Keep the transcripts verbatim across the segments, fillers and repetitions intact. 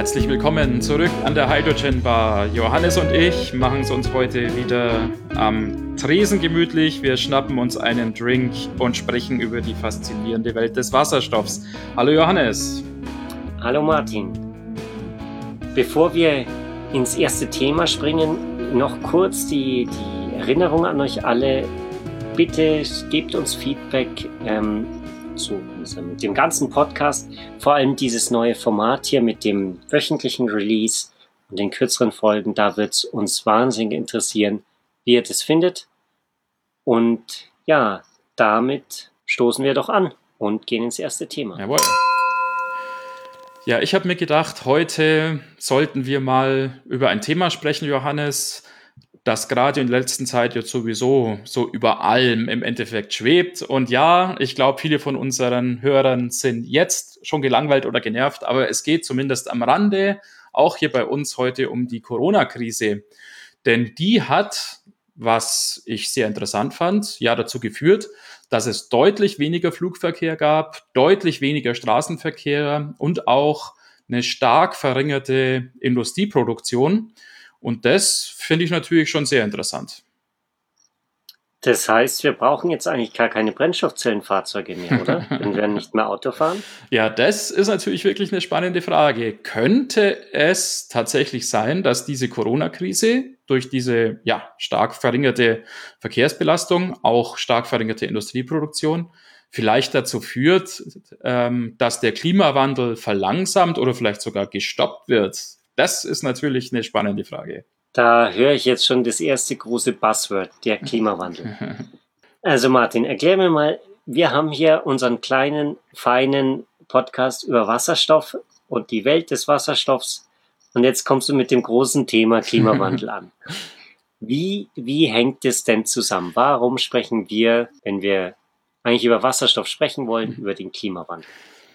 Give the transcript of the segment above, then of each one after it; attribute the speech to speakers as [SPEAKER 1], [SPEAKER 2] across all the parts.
[SPEAKER 1] Herzlich willkommen zurück an der Hydrogen Bar. Johannes und ich machen es uns heute wieder am Tresen gemütlich. Wir schnappen uns einen Drink und sprechen über die faszinierende Welt des Wasserstoffs. Hallo Johannes.
[SPEAKER 2] Hallo Martin. Bevor wir ins erste Thema springen, noch kurz die, die Erinnerung an euch alle. Bitte gebt uns Feedback ähm, zu unserem, dem ganzen Podcast, vor allem dieses neue Format hier mit dem wöchentlichen Release und den kürzeren Folgen. Da wird es uns wahnsinnig interessieren, wie ihr das findet. Und ja, damit stoßen wir doch an und gehen ins erste Thema.
[SPEAKER 1] Jawohl. Ja, ich habe mir gedacht, heute sollten wir mal über ein Thema sprechen, Johannes, das gerade in der letzten Zeit jetzt sowieso so über allem im Endeffekt schwebt. Und ja, ich glaube, viele von unseren Hörern sind jetzt schon gelangweilt oder genervt, aber es geht zumindest am Rande auch hier bei uns heute um die Corona-Krise. Denn die hat, was ich sehr interessant fand, ja dazu geführt, dass es deutlich weniger Flugverkehr gab, deutlich weniger Straßenverkehr und auch eine stark verringerte Industrieproduktion. Und das finde ich natürlich schon sehr interessant.
[SPEAKER 2] Das heißt, wir brauchen jetzt eigentlich gar keine Brennstoffzellenfahrzeuge mehr, oder? Wenn wir nicht mehr Auto fahren?
[SPEAKER 1] Ja, das ist natürlich wirklich eine spannende Frage. Könnte es tatsächlich sein, dass diese Corona-Krise durch diese ja, stark verringerte Verkehrsbelastung, auch stark verringerte Industrieproduktion, vielleicht dazu führt, ähm, dass der Klimawandel verlangsamt oder vielleicht sogar gestoppt wird? Das ist natürlich eine spannende Frage.
[SPEAKER 2] Da höre ich jetzt schon das erste große Buzzword, der Klimawandel. Also Martin, erklär mir mal, wir haben hier unseren kleinen, feinen Podcast über Wasserstoff und die Welt des Wasserstoffs. Und jetzt kommst du mit dem großen Thema Klimawandel an. Wie, wie hängt es denn zusammen? Warum sprechen wir, wenn wir eigentlich über Wasserstoff sprechen wollen, über den Klimawandel?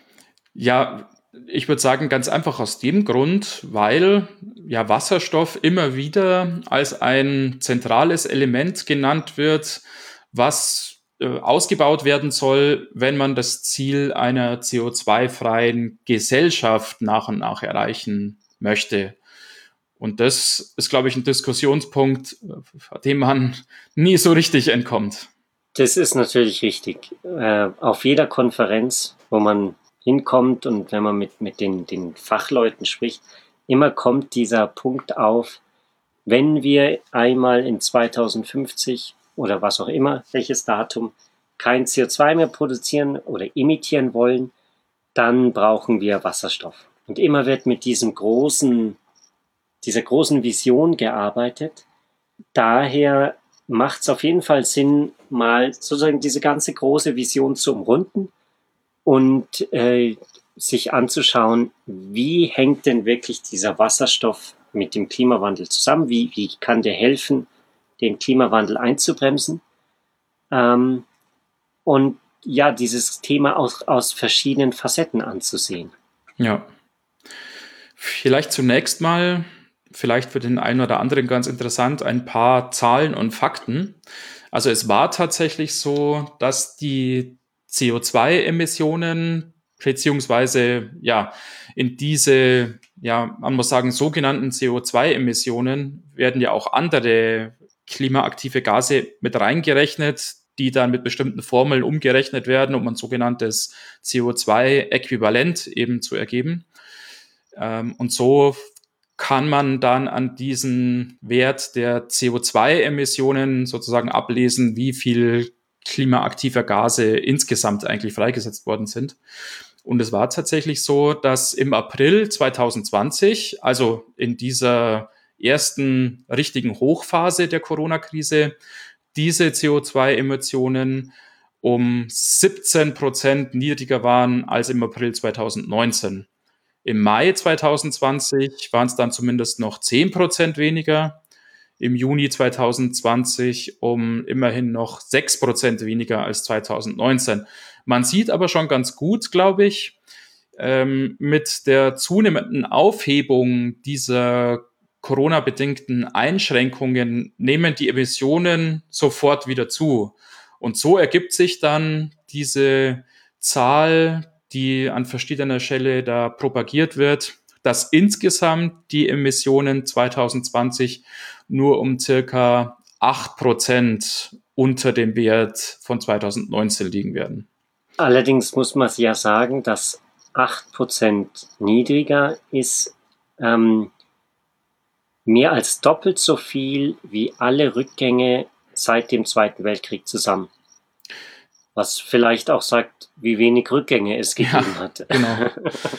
[SPEAKER 1] Ja, ich würde sagen, ganz einfach aus dem Grund, weil ja Wasserstoff immer wieder als ein zentrales Element genannt wird, was äh, ausgebaut werden soll, wenn man das Ziel einer C O zwei freien Gesellschaft nach und nach erreichen möchte. Und das ist, glaube ich, ein Diskussionspunkt, dem man nie so richtig entkommt.
[SPEAKER 2] Das ist natürlich richtig. Äh, auf jeder Konferenz, wo man hinkommt und wenn man mit, mit den, den Fachleuten spricht, immer kommt dieser Punkt auf, wenn wir einmal in zweitausendfünfzig oder was auch immer, welches Datum, kein C O zwei mehr produzieren oder emittieren wollen, dann brauchen wir Wasserstoff. Und immer wird mit diesem großen, dieser großen Vision gearbeitet. Daher macht es auf jeden Fall Sinn, mal sozusagen diese ganze große Vision zu umrunden und äh, sich anzuschauen, wie hängt denn wirklich dieser Wasserstoff mit dem Klimawandel zusammen? Wie, wie kann der helfen, den Klimawandel einzubremsen? Ähm, und ja, dieses Thema aus, aus verschiedenen Facetten anzusehen.
[SPEAKER 1] Ja. Vielleicht zunächst mal, vielleicht für den einen oder anderen ganz interessant, ein paar Zahlen und Fakten. Also es war tatsächlich so, dass die C O zwei Emissionen beziehungsweise ja in diese, ja man muss sagen, sogenannten C O zwei Emissionen werden ja auch andere klimaaktive Gase mit reingerechnet, die dann mit bestimmten Formeln umgerechnet werden, um ein sogenanntes C O zwei Äquivalent eben zu ergeben. Ähm, und so kann man dann an diesen Wert der C O zwei Emissionen sozusagen ablesen, wie viel klimaaktiver Gase insgesamt eigentlich freigesetzt worden sind. Und es war tatsächlich so, dass im April zwanzig zwanzig, also in dieser ersten richtigen Hochphase der Corona-Krise, diese C O zwei Emissionen um siebzehn Prozent niedriger waren als im April zwanzig neunzehn. Im Mai zwanzig zwanzig waren es dann zumindest noch zehn Prozent weniger. Im Juni zwanzig zwanzig um immerhin noch sechs Prozent weniger als zwanzig neunzehn. Man sieht aber schon ganz gut, glaube ich, ähm, mit der zunehmenden Aufhebung dieser Corona-bedingten Einschränkungen nehmen die Emissionen sofort wieder zu. Und so ergibt sich dann diese Zahl, die an verschiedener Stelle da propagiert wird, dass insgesamt die Emissionen zwanzig zwanzig nur um circa acht Prozent unter dem Wert von zwanzig neunzehn liegen werden.
[SPEAKER 2] Allerdings muss man ja sagen, dass acht Prozent niedriger ist ähm, mehr als doppelt so viel wie alle Rückgänge seit dem Zweiten Weltkrieg zusammen. Was vielleicht auch sagt, wie wenig Rückgänge es gegeben
[SPEAKER 1] Ja,
[SPEAKER 2] hat.
[SPEAKER 1] genau.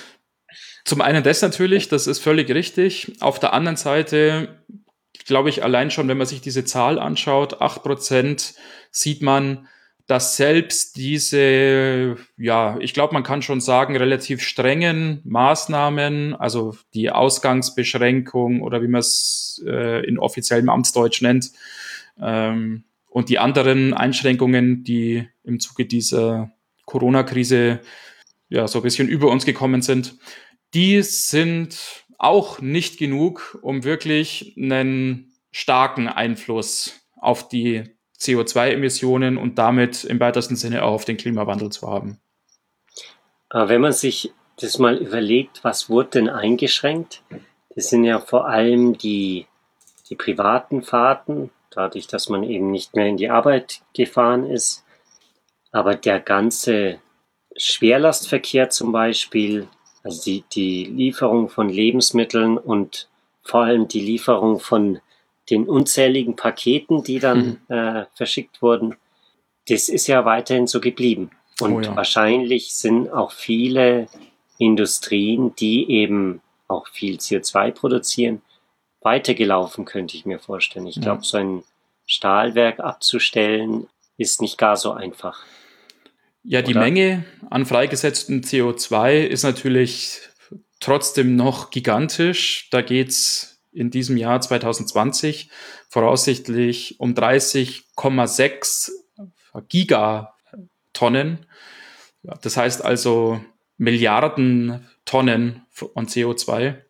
[SPEAKER 1] Zum einen das natürlich, das ist völlig richtig. Auf der anderen Seite glaube ich allein schon, wenn man sich diese Zahl anschaut, acht Prozent, sieht man, dass selbst diese, ja, ich glaube, man kann schon sagen, relativ strengen Maßnahmen, also die Ausgangsbeschränkung oder wie man es äh, in offiziellem Amtsdeutsch nennt, ähm, und die anderen Einschränkungen, die im Zuge dieser Corona-Krise ja so ein bisschen über uns gekommen sind, die sind auch nicht genug, um wirklich einen starken Einfluss auf die C O zwei Emissionen und damit im weitesten Sinne auch auf den Klimawandel zu haben.
[SPEAKER 2] Aber wenn man sich das mal überlegt, was wurde denn eingeschränkt? Das sind ja vor allem die, die privaten Fahrten, dadurch, dass man eben nicht mehr in die Arbeit gefahren ist. Aber der ganze Schwerlastverkehr zum Beispiel, also die, die Lieferung von Lebensmitteln und vor allem die Lieferung von den unzähligen Paketen, die dann mhm. äh, verschickt wurden, das ist ja weiterhin so geblieben. Und oh ja. wahrscheinlich sind auch viele Industrien, die eben auch viel C O zwei produzieren, weitergelaufen, könnte ich mir vorstellen. Ich ja. glaube, so ein Stahlwerk abzustellen, ist nicht gar so einfach.
[SPEAKER 1] Ja, die Oder? Menge an freigesetztem C O zwei ist natürlich trotzdem noch gigantisch. Da geht es in diesem Jahr zwanzig zwanzig voraussichtlich um dreißig Komma sechs Gigatonnen. Das heißt also Milliarden Tonnen an C O zwei.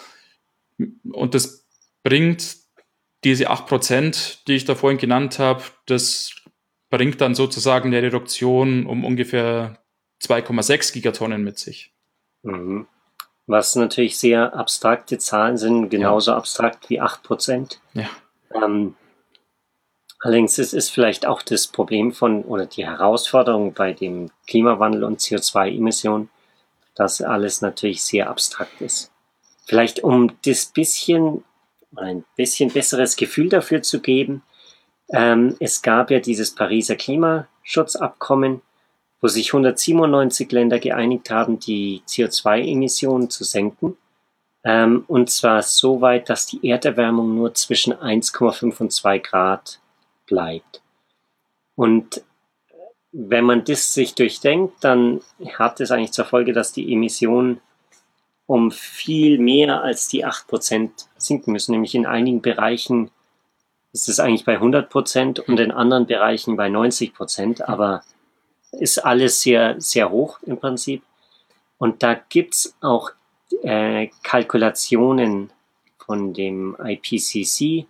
[SPEAKER 1] Und das bringt diese acht Prozent, die ich da vorhin genannt habe, das bringt dann sozusagen eine Reduktion um ungefähr zwei Komma sechs Gigatonnen mit sich.
[SPEAKER 2] Mhm. Was natürlich sehr abstrakte Zahlen sind, genauso ja. abstrakt wie acht Prozent.
[SPEAKER 1] Ja.
[SPEAKER 2] Ähm, allerdings ist es vielleicht auch das Problem von, oder die Herausforderung bei dem Klimawandel und C O zwei Emissionen, dass alles natürlich sehr abstrakt ist. Vielleicht um das bisschen, ein bisschen besseres Gefühl dafür zu geben, ähm, es gab ja dieses Pariser Klimaschutzabkommen, wo sich hundertsiebenundneunzig Länder geeinigt haben, die C O zwei Emissionen zu senken. Ähm, und zwar so weit, dass die Erderwärmung nur zwischen eins Komma fünf und zwei Grad bleibt. Und wenn man das sich durchdenkt, dann hat es eigentlich zur Folge, dass die Emissionen um viel mehr als die acht Prozent sinken müssen. Nämlich in einigen Bereichen ist es eigentlich bei hundert Prozent und in anderen Bereichen bei neunzig Prozent. Aber ist alles sehr, sehr hoch im Prinzip. Und da gibt's auch äh, Kalkulationen von dem I P C C,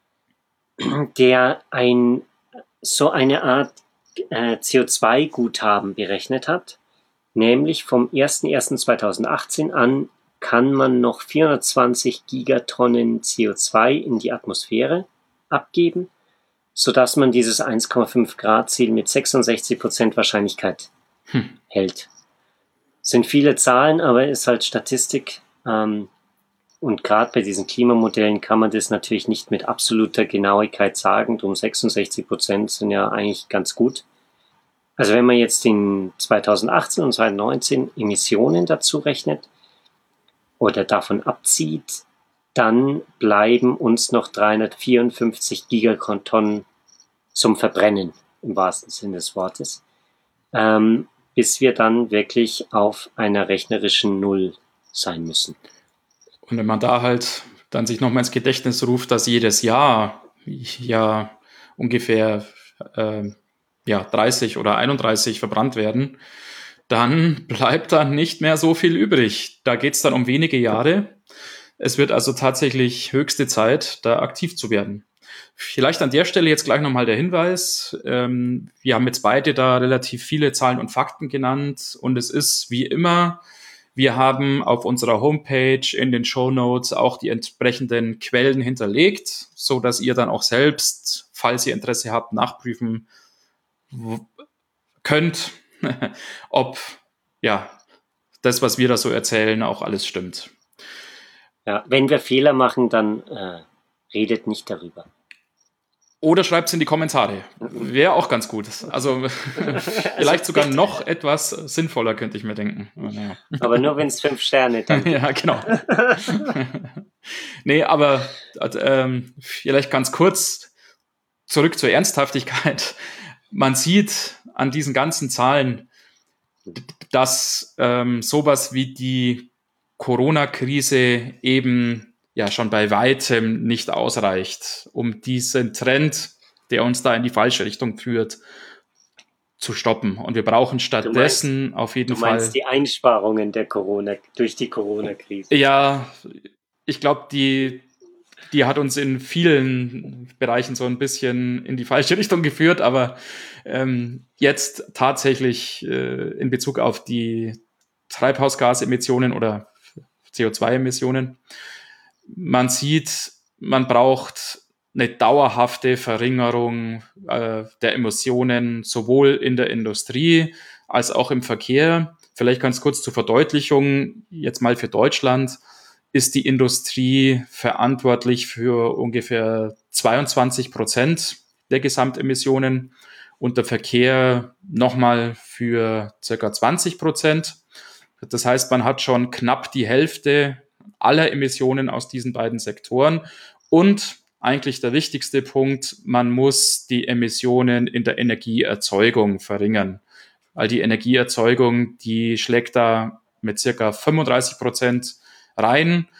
[SPEAKER 2] der ein, so eine Art äh, C O zwei Guthaben berechnet hat. Nämlich vom erster erster zweitausendachtzehn an kann man noch vierhundertzwanzig Gigatonnen C O zwei in die Atmosphäre abgeben, sodass man dieses eins Komma fünf Grad Ziel mit sechsundsechzig Prozent Wahrscheinlichkeit hm. hält. Sind viele Zahlen, aber ist halt Statistik. Ähm, und gerade bei diesen Klimamodellen kann man das natürlich nicht mit absoluter Genauigkeit sagen. Drum sechsundsechzig Prozent sind ja eigentlich ganz gut. Also wenn man jetzt den zweitausendachtzehn und zweitausendneunzehn Emissionen dazu rechnet oder davon abzieht, dann bleiben uns noch dreihundertvierundfünfzig Gigatonnen zum Verbrennen, im wahrsten Sinne des Wortes, ähm, bis wir dann wirklich auf einer rechnerischen Null sein müssen.
[SPEAKER 1] Und wenn man da halt dann sich nochmal ins Gedächtnis ruft, dass jedes Jahr ja ungefähr äh, ja, dreißig oder einunddreißig verbrannt werden, dann bleibt dann nicht mehr so viel übrig. Da geht es dann um wenige Jahre. Es wird also tatsächlich höchste Zeit, da aktiv zu werden. Vielleicht an der Stelle jetzt gleich nochmal der Hinweis. Ähm, wir haben jetzt beide da relativ viele Zahlen und Fakten genannt und es ist wie immer Wir haben auf unserer Homepage in den Shownotes auch die entsprechenden Quellen hinterlegt, so dass ihr dann auch selbst, falls ihr Interesse habt, nachprüfen könnt, ob ja das, was wir da so erzählen, auch alles stimmt.
[SPEAKER 2] Ja, wenn wir Fehler machen, dann äh, redet nicht darüber.
[SPEAKER 1] Oder schreibt es in die Kommentare. Wäre auch ganz gut. Also vielleicht sogar noch etwas sinnvoller, könnte ich mir denken. Ja.
[SPEAKER 2] Aber nur, wenn es fünf Sterne dann gibt.
[SPEAKER 1] Ja, genau. Nee, aber ähm, vielleicht ganz kurz zurück zur Ernsthaftigkeit. Man sieht an diesen ganzen Zahlen, dass ähm, sowas wie die Corona-Krise eben ja schon bei weitem nicht ausreicht, um diesen Trend, der uns da in die falsche Richtung führt, zu stoppen. Und wir brauchen stattdessen
[SPEAKER 2] meinst,
[SPEAKER 1] auf jeden
[SPEAKER 2] du meinst
[SPEAKER 1] Fall
[SPEAKER 2] die Einsparungen der Corona durch die Corona-Krise.
[SPEAKER 1] Ja, ich glaube, die, die hat uns in vielen Bereichen so ein bisschen in die falsche Richtung geführt, aber ähm, jetzt tatsächlich äh, in Bezug auf die Treibhausgasemissionen oder C O zwei Emissionen, man sieht, man braucht eine dauerhafte Verringerung äh, der Emissionen sowohl in der Industrie als auch im Verkehr. Vielleicht ganz kurz zur Verdeutlichung, jetzt mal für Deutschland, ist die Industrie verantwortlich für ungefähr zweiundzwanzig Prozent der Gesamtemissionen und der Verkehr nochmal für circa zwanzig Prozent. Das heißt, man hat schon knapp die Hälfte aller Emissionen aus diesen beiden Sektoren. Und eigentlich der wichtigste Punkt, man muss die Emissionen in der Energieerzeugung verringern. Weil die Energieerzeugung, die schlägt da mit circa fünfunddreißig Prozent rein,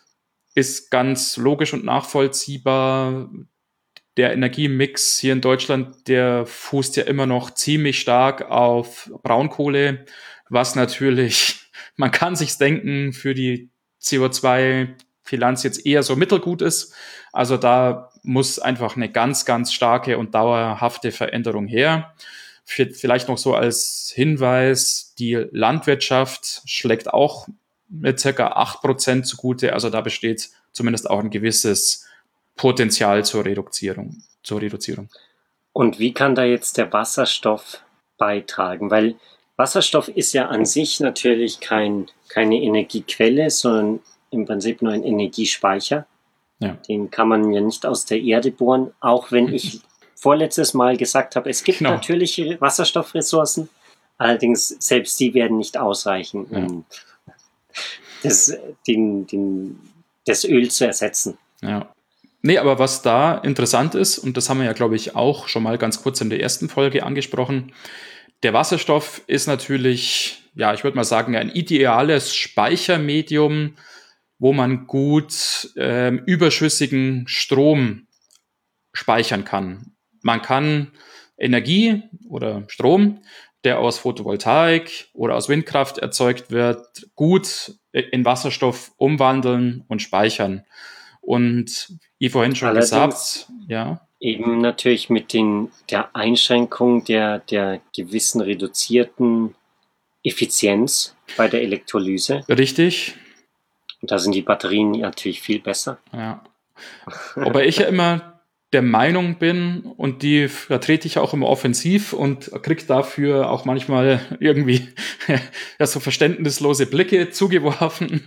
[SPEAKER 1] ist ganz logisch und nachvollziehbar. Der Energiemix hier in Deutschland, der fußt ja immer noch ziemlich stark auf Braunkohle, was natürlich, man kann sich's denken, für die C O zwei Bilanz jetzt eher so mittelgut ist. Also da muss einfach eine ganz, ganz starke und dauerhafte Veränderung her. Vielleicht noch so als Hinweis, die Landwirtschaft schlägt auch mit circa acht Prozent zugute. Also da besteht zumindest auch ein gewisses Potenzial zur Reduzierung. Zur Reduzierung.
[SPEAKER 2] Und wie kann da jetzt der Wasserstoff beitragen? Weil Wasserstoff ist ja an sich natürlich kein, keine Energiequelle, sondern im Prinzip nur ein Energiespeicher. Ja. Den kann man ja nicht aus der Erde bohren, auch wenn ich vorletztes Mal gesagt habe, es gibt genau. natürliche Wasserstoffressourcen, allerdings selbst die werden nicht ausreichen, um ja. das, den, den, das Öl zu ersetzen.
[SPEAKER 1] Ja. Nee, aber was da interessant ist, und das haben wir ja, glaube ich, auch schon mal ganz kurz in der ersten Folge angesprochen, der Wasserstoff ist natürlich, ja, ich würde mal sagen, ein ideales Speichermedium, wo man gut äh, überschüssigen Strom speichern kann. Man kann Energie oder Strom, der aus Photovoltaik oder aus Windkraft erzeugt wird, gut in Wasserstoff umwandeln und speichern. Und wie vorhin schon
[SPEAKER 2] Allerdings
[SPEAKER 1] gesagt, ja.
[SPEAKER 2] Eben natürlich mit den, der Einschränkung der, der gewissen reduzierten Effizienz bei der Elektrolyse.
[SPEAKER 1] Richtig.
[SPEAKER 2] Und da sind die Batterien natürlich viel besser.
[SPEAKER 1] Ja. Wobei ich ja immer der Meinung bin, und die vertrete ich auch immer offensiv und kriege dafür auch manchmal irgendwie ja, so verständnislose Blicke zugeworfen.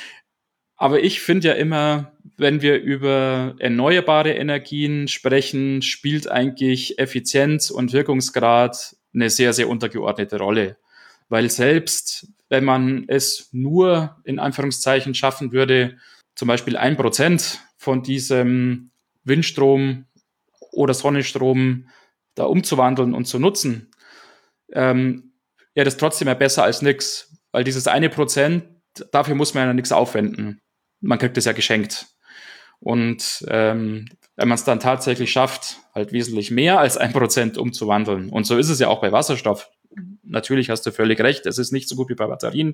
[SPEAKER 1] Aber ich finde ja immer, wenn wir über erneuerbare Energien sprechen, spielt eigentlich Effizienz und Wirkungsgrad eine sehr, sehr untergeordnete Rolle. Weil selbst wenn man es nur in Anführungszeichen schaffen würde, zum Beispiel ein Prozent von diesem Windstrom oder Sonnenstrom da umzuwandeln und zu nutzen, ähm, ja, das trotzdem ja besser als nichts. Weil dieses eine Prozent, dafür muss man ja nichts aufwenden. Man kriegt es ja geschenkt. Und ähm, wenn man es dann tatsächlich schafft, halt wesentlich mehr als ein Prozent umzuwandeln. Und so ist es ja auch bei Wasserstoff. Natürlich hast du völlig recht, es ist nicht so gut wie bei Batterien,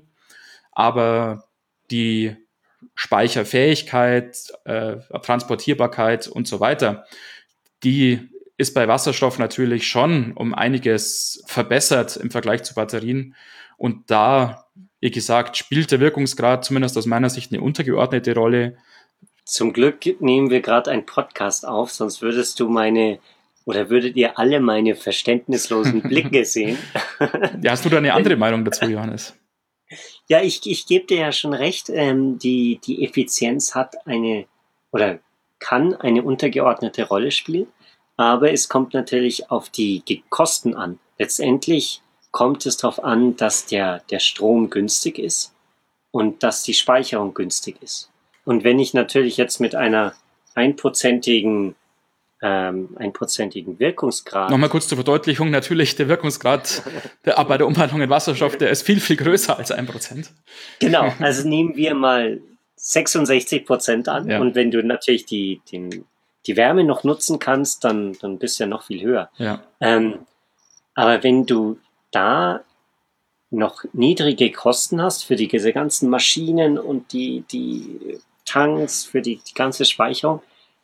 [SPEAKER 1] aber die Speicherfähigkeit, äh, Transportierbarkeit und so weiter, die ist bei Wasserstoff natürlich schon um einiges verbessert im Vergleich zu Batterien. Und da wie gesagt, spielt der Wirkungsgrad zumindest aus meiner Sicht eine untergeordnete Rolle.
[SPEAKER 2] Zum Glück nehmen wir gerade einen Podcast auf, sonst würdest du meine, oder würdet ihr alle meine verständnislosen Blicke sehen.
[SPEAKER 1] Ja, hast du da eine andere Meinung dazu, Johannes?
[SPEAKER 2] Ja, ich, ich gebe dir ja schon recht, ähm, die, die Effizienz hat eine, oder kann eine untergeordnete Rolle spielen, aber es kommt natürlich auf die Kosten an. Letztendlich kommt es darauf an, dass der, der Strom günstig ist und dass die Speicherung günstig ist. Und wenn ich natürlich jetzt mit einer einprozentigen, ähm, einprozentigen Wirkungsgrad...
[SPEAKER 1] Nochmal kurz zur Verdeutlichung, natürlich der Wirkungsgrad der, bei der Umwandlung in Wasserstoff, der ist viel, viel größer als ein Prozent.
[SPEAKER 2] Genau, also nehmen wir mal sechsundsechzig Prozent an, ja. Und wenn du natürlich die, den, die Wärme noch nutzen kannst, dann, dann bist du ja noch viel höher.
[SPEAKER 1] Ja.
[SPEAKER 2] Ähm, aber wenn du da noch niedrige Kosten hast für die, diese ganzen Maschinen und die, die Tanks, für die, die ganze Speicherung,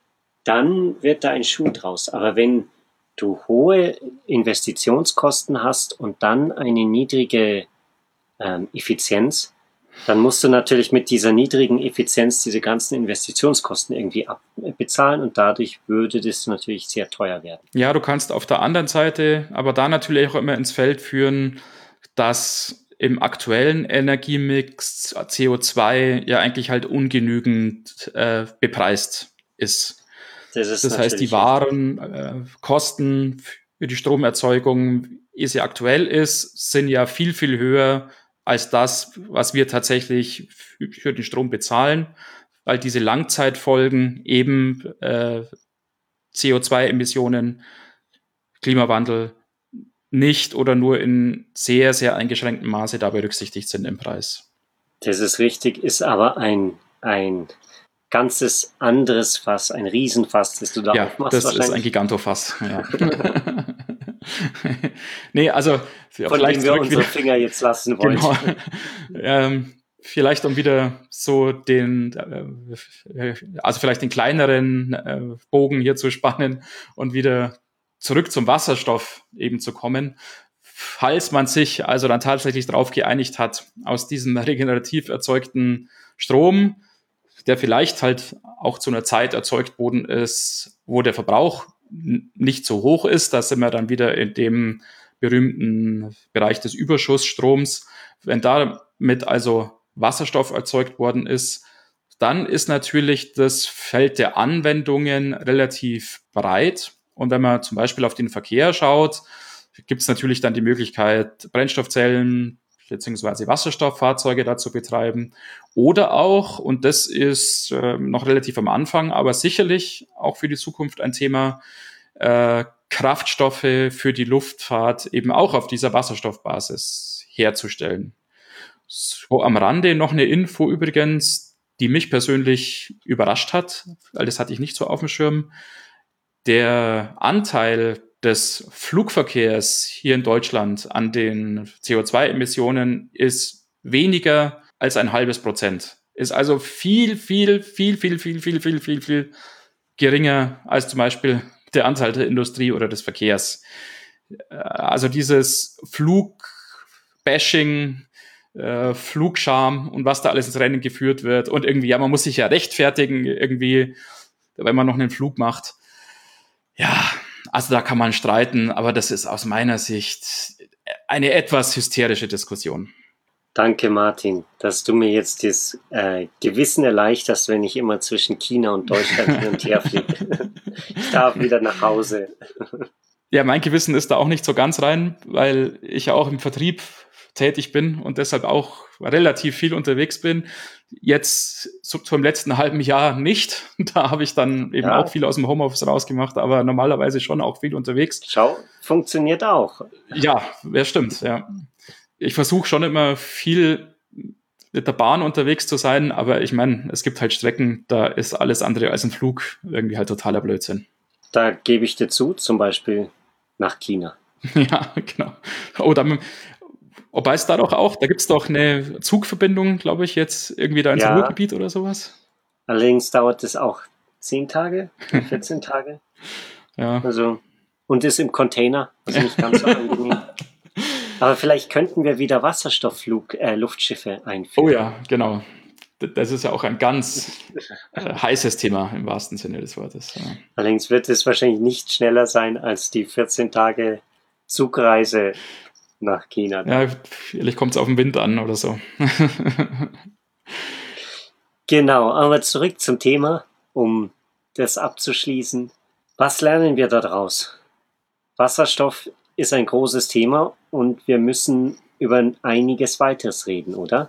[SPEAKER 2] dann wird da ein Schuh draus. Aber wenn du hohe Investitionskosten hast und dann eine niedrige ähm, Effizienz, dann musst du natürlich mit dieser niedrigen Effizienz diese ganzen Investitionskosten irgendwie abbezahlen und dadurch würde das natürlich sehr teuer werden.
[SPEAKER 1] Ja, du kannst auf der anderen Seite aber da natürlich auch immer ins Feld führen, dass im aktuellen Energiemix C O zwei ja eigentlich halt ungenügend äh, bepreist ist. Das, ist das heißt, die wahren äh, Kosten für die Stromerzeugung, wie sie aktuell ist, sind ja viel, viel höher als das, was wir tatsächlich für den Strom bezahlen, weil diese Langzeitfolgen eben äh, C O zwei Emissionen, Klimawandel nicht oder nur in sehr, sehr eingeschränktem Maße da berücksichtigt sind im Preis.
[SPEAKER 2] Das ist richtig, ist aber ein, ein ganzes anderes Fass, ein Riesenfass, das du da
[SPEAKER 1] ja,
[SPEAKER 2] aufmachst.
[SPEAKER 1] Das ist ein Gigantofass. Ja. Nee, also
[SPEAKER 2] von dem wir unsere wieder, Finger jetzt lassen wollen.
[SPEAKER 1] Genau. ähm, vielleicht um wieder so den, äh, also vielleicht den kleineren äh, Bogen hier zu spannen und wieder zurück zum Wasserstoff eben zu kommen. Falls man sich also dann tatsächlich darauf geeinigt hat, aus diesem regenerativ erzeugten Strom, der vielleicht halt auch zu einer Zeit erzeugt worden ist, wo der Verbrauch nicht so hoch ist, da sind wir dann wieder in dem berühmten Bereich des Überschussstroms. Wenn damit also Wasserstoff erzeugt worden ist, dann ist natürlich das Feld der Anwendungen relativ breit. Und wenn man zum Beispiel auf den Verkehr schaut, gibt es natürlich dann die Möglichkeit, Brennstoffzellen beziehungsweise Wasserstofffahrzeuge da zu betreiben. Oder auch, und das ist äh, noch relativ am Anfang, aber sicherlich auch für die Zukunft ein Thema, äh, Kraftstoffe für die Luftfahrt eben auch auf dieser Wasserstoffbasis herzustellen. So am Rande noch eine Info übrigens, die mich persönlich überrascht hat, weil das hatte ich nicht so auf dem Schirm. Der Anteil des Flugverkehrs hier in Deutschland an den C O zwei Emissionen ist weniger als ein halbes Prozent. Ist also viel, viel, viel, viel, viel, viel, viel, viel, viel geringer als zum Beispiel der Anteil der Industrie oder des Verkehrs. Also dieses Flugbashing, äh, Flugscham und was da alles ins Rennen geführt wird und irgendwie, ja, man muss sich ja rechtfertigen irgendwie, wenn man noch einen Flug macht. Ja, also da kann man streiten, aber das ist aus meiner Sicht eine etwas hysterische Diskussion.
[SPEAKER 2] Danke, Martin, dass du mir jetzt das äh, Gewissen erleichterst, wenn ich immer zwischen China und Deutschland hin und her fliege. Ich darf wieder nach Hause.
[SPEAKER 1] Ja, mein Gewissen ist da auch nicht so ganz rein, weil ich ja auch im Vertrieb tätig bin und deshalb auch relativ viel unterwegs bin. Jetzt so, so im letzten halben Jahr nicht. Da habe ich dann eben ja. auch viel aus dem Homeoffice rausgemacht, aber normalerweise schon auch viel unterwegs.
[SPEAKER 2] Schau, funktioniert auch.
[SPEAKER 1] Ja, ja, stimmt, ja. Ich versuche schon immer viel mit der Bahn unterwegs zu sein, aber ich meine, es gibt halt Strecken, da ist alles andere als ein Flug irgendwie halt totaler Blödsinn.
[SPEAKER 2] Da gebe ich dir zu, zum Beispiel nach China.
[SPEAKER 1] Ja, genau. Oder wobei es da doch auch, da gibt es doch eine Zugverbindung, glaube ich, jetzt irgendwie da ins ja. Ruhrgebiet oder sowas.
[SPEAKER 2] Allerdings dauert es auch zehn Tage, vierzehn Tage.
[SPEAKER 1] Ja.
[SPEAKER 2] Also, und ist im Container, also nicht ganz so angenehm. Aber vielleicht könnten wir wieder Wasserstoffflug, äh, Luftschiffe einführen.
[SPEAKER 1] Oh ja, genau. Das ist ja auch ein ganz äh, heißes Thema im wahrsten Sinne des Wortes. Ja.
[SPEAKER 2] Allerdings wird es wahrscheinlich nicht schneller sein als die vierzehn Tage Zugreise nach China.
[SPEAKER 1] Ja, vielleicht kommt es auf den Wind an oder so.
[SPEAKER 2] Genau, aber zurück zum Thema, um das abzuschließen. Was lernen wir daraus? Wasserstoff ist ein großes Thema und wir müssen über einiges weiteres reden, oder?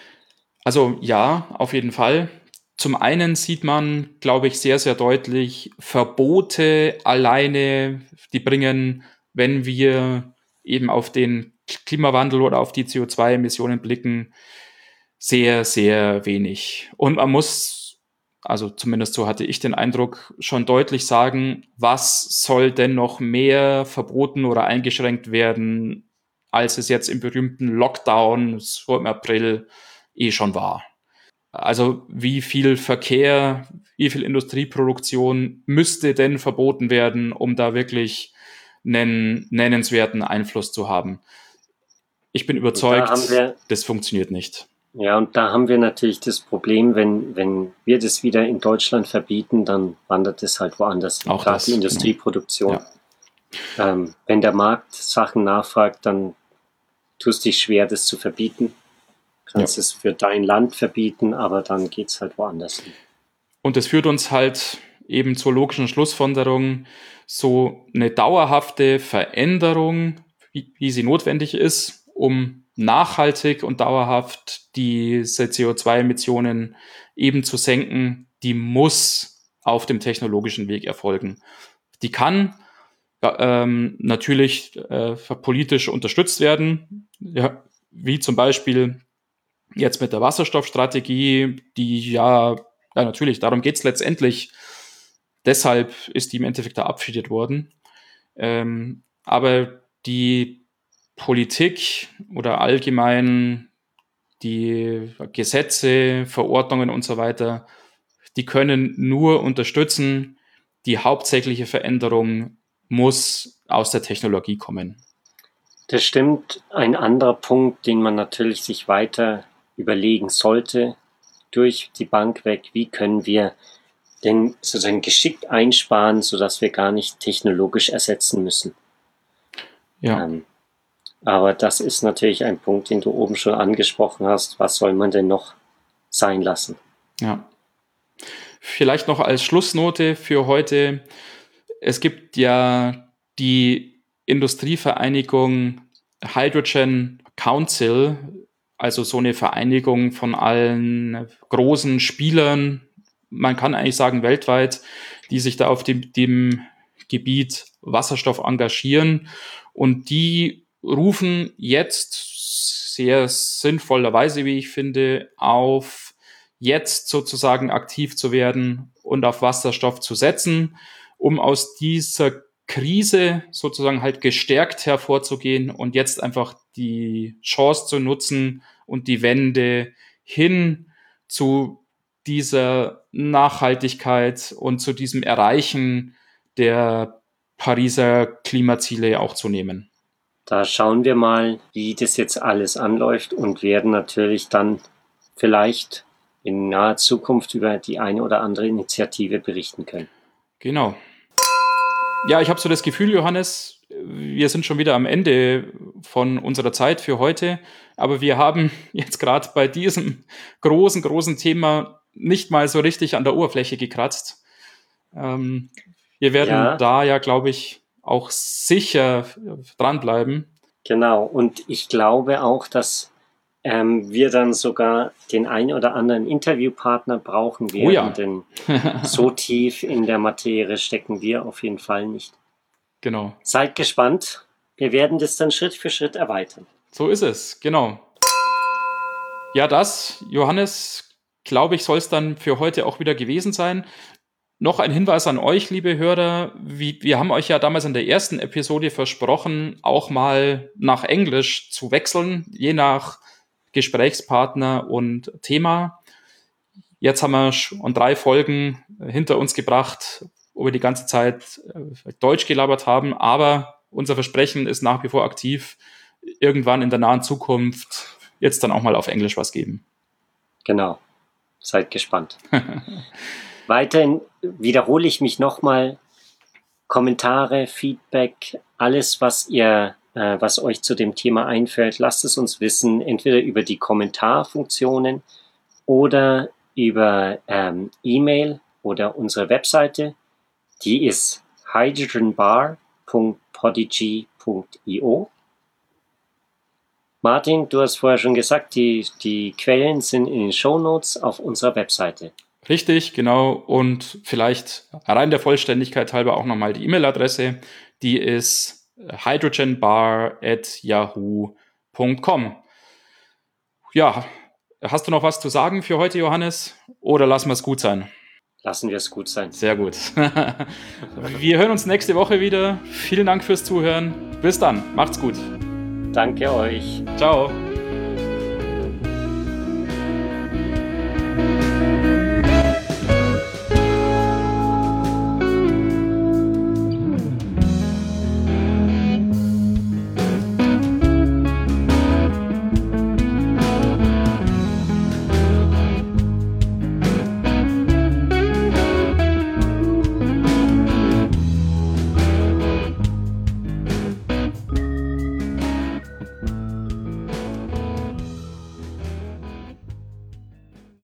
[SPEAKER 1] Also ja, auf jeden Fall. Zum einen sieht man, glaube ich, sehr, sehr deutlich, Verbote alleine, die bringen, wenn wir eben auf den Klimawandel oder auf die C O zwei Emissionen blicken, sehr, sehr wenig. Und man muss, also zumindest so hatte ich den Eindruck, schon deutlich sagen, was soll denn noch mehr verboten oder eingeschränkt werden, als es jetzt im berühmten Lockdown so im April eh schon war. Also wie viel Verkehr, wie viel Industrieproduktion müsste denn verboten werden, um da wirklich einen nennenswerten Einfluss zu haben? Ich bin überzeugt,
[SPEAKER 2] da wir,
[SPEAKER 1] das funktioniert nicht.
[SPEAKER 2] Ja, und da haben wir natürlich das Problem, wenn, wenn wir das wieder in Deutschland verbieten, dann wandert es halt woanders.
[SPEAKER 1] Auch
[SPEAKER 2] gerade
[SPEAKER 1] das,
[SPEAKER 2] die Industrieproduktion.
[SPEAKER 1] Ja.
[SPEAKER 2] Ähm, wenn der Markt Sachen nachfragt, dann tust du dich schwer, das zu verbieten. Kannst ja. es für dein Land verbieten, aber dann geht es halt woanders hin.
[SPEAKER 1] Und das führt uns halt eben zur logischen Schlussfolgerung, so eine dauerhafte Veränderung, wie, wie sie notwendig ist, um nachhaltig und dauerhaft diese C O zwei Emissionen eben zu senken, die muss auf dem technologischen Weg erfolgen. Die kann ja, ähm, natürlich äh, politisch unterstützt werden, ja, wie zum Beispiel jetzt mit der Wasserstoffstrategie, die ja, ja natürlich, darum geht es letztendlich. Deshalb ist die im Endeffekt da abschiedet worden. Ähm, aber die Politik oder allgemein die Gesetze, Verordnungen und so weiter, die können nur unterstützen. Die hauptsächliche Veränderung muss aus der Technologie kommen.
[SPEAKER 2] Das stimmt. Ein anderer Punkt, den man natürlich sich weiter überlegen sollte, durch die Bank weg, wie können wir denn sozusagen geschickt einsparen, sodass wir gar nicht technologisch ersetzen müssen.
[SPEAKER 1] Ja.
[SPEAKER 2] Ähm, aber das ist natürlich ein Punkt, den du oben schon angesprochen hast. Was soll man denn noch sein lassen?
[SPEAKER 1] Ja. Vielleicht noch als Schlussnote für heute. Es gibt ja die Industrievereinigung Hydrogen Council, also so eine Vereinigung von allen großen Spielern, man kann eigentlich sagen weltweit, die sich da auf dem, dem Gebiet Wasserstoff engagieren. Und die rufen jetzt sehr sinnvollerweise, wie ich finde, auf, jetzt sozusagen aktiv zu werden und auf Wasserstoff zu setzen, um aus dieser Krise sozusagen halt gestärkt hervorzugehen und jetzt einfach die Chance zu nutzen und die Wende hin zu dieser Nachhaltigkeit und zu diesem Erreichen der Pariser Klimaziele auch zu nehmen.
[SPEAKER 2] Da schauen wir mal, wie das jetzt alles anläuft und werden natürlich dann vielleicht in naher Zukunft über die eine oder andere Initiative berichten können.
[SPEAKER 1] Genau. Ja, ich habe so das Gefühl, Johannes, wir sind schon wieder am Ende von unserer Zeit für heute, aber wir haben jetzt gerade bei diesem großen, großen Thema nicht mal so richtig an der Oberfläche gekratzt. Ähm, wir werden ja. da ja, glaube ich, auch sicher dranbleiben.
[SPEAKER 2] Genau, und ich glaube auch, dass ähm, wir dann sogar den einen oder anderen Interviewpartner brauchen werden,
[SPEAKER 1] oh ja.
[SPEAKER 2] denn so tief in der Materie stecken wir auf jeden Fall nicht.
[SPEAKER 1] Genau.
[SPEAKER 2] Seid gespannt, wir werden das dann Schritt für Schritt erweitern.
[SPEAKER 1] So ist es, genau. Ja, das, Johannes, glaube ich, soll es dann für heute auch wieder gewesen sein. Noch ein Hinweis an euch, liebe Hörer. Wie, wir haben euch ja damals in der ersten Episode versprochen, auch mal nach Englisch zu wechseln, je nach Gesprächspartner und Thema. Jetzt haben wir schon drei Folgen hinter uns gebracht, wo wir die ganze Zeit Deutsch gelabert haben, aber unser Versprechen ist nach wie vor aktiv. irgendwann in der nahen Zukunft jetzt dann auch mal auf Englisch was geben.
[SPEAKER 2] Genau. Seid gespannt. Weiterhin wiederhole ich mich nochmal. Kommentare, Feedback, alles, was ihr, äh, was euch zu dem Thema einfällt, lasst es uns wissen, entweder über die Kommentarfunktionen oder über ähm, E-Mail oder unsere Webseite. Die ist hydrogenbar punkt podigy punkt io. Martin, du hast vorher schon gesagt, die, die Quellen sind in den Shownotes auf unserer Webseite.
[SPEAKER 1] Richtig, genau. Und vielleicht rein der Vollständigkeit halber auch nochmal die E-Mail-Adresse. Die ist hydrogenbar at yahoo punkt com. Ja, hast du noch was zu sagen für heute, Johannes? Oder lassen wir es gut sein?
[SPEAKER 2] Lassen wir es gut sein.
[SPEAKER 1] Sehr gut. Wir hören uns nächste Woche wieder. Vielen Dank fürs Zuhören. Bis dann. Macht's gut.
[SPEAKER 2] Danke euch.
[SPEAKER 1] Ciao.